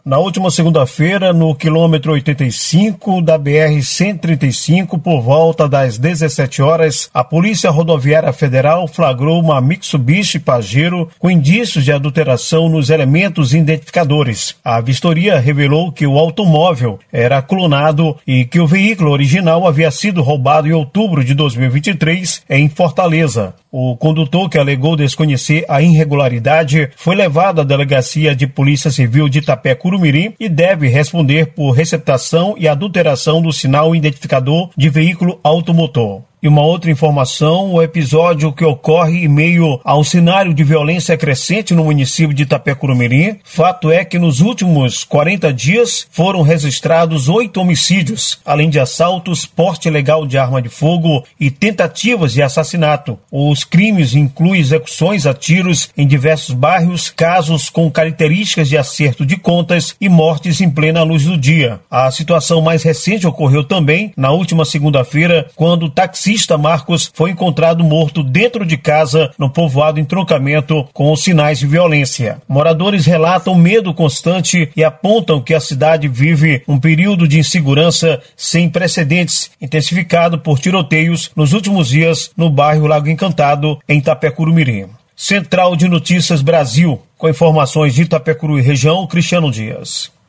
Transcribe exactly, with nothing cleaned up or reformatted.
Na última segunda-feira, no quilômetro oitenta e cinco da B R cento e trinta e cinco, por volta das dezessete horas, a Polícia Rodoviária Federal flagrou uma Mitsubishi Pajero com indícios de adulteração nos elementos identificadores. A vistoria revelou que o automóvel era clonado e que o veículo original havia sido roubado em outubro de dois mil e vinte e três em Fortaleza. O condutor, que alegou desconhecer a irregularidade, foi levado à Delegacia de Polícia Civil de Itapé-Curumirim e deve responder por receptação e adulteração do sinal identificador de veículo automotor. E uma outra informação, o episódio que ocorre em meio ao cenário de violência crescente no município de Itapé-Curumirim. Fato é que nos últimos quarenta dias foram registrados oito homicídios, além de assaltos, porte ilegal de arma de fogo e tentativas de assassinato. Os crimes incluem execuções a tiros em diversos bairros, casos com características de acerto de contas e mortes em plena luz do dia. A situação mais recente ocorreu também na última segunda-feira, quando o taxista Marcos foi encontrado morto dentro de casa no povoado Entroncamento com sinais de violência. Moradores relatam medo constante e apontam que a cidade vive um período de insegurança sem precedentes, intensificado por tiroteios nos últimos dias no bairro Lago Encantado, em Itapé-Curumirim. Central de Notícias Brasil, com informações de Itapé-Curumirim região, Cristiano Dias.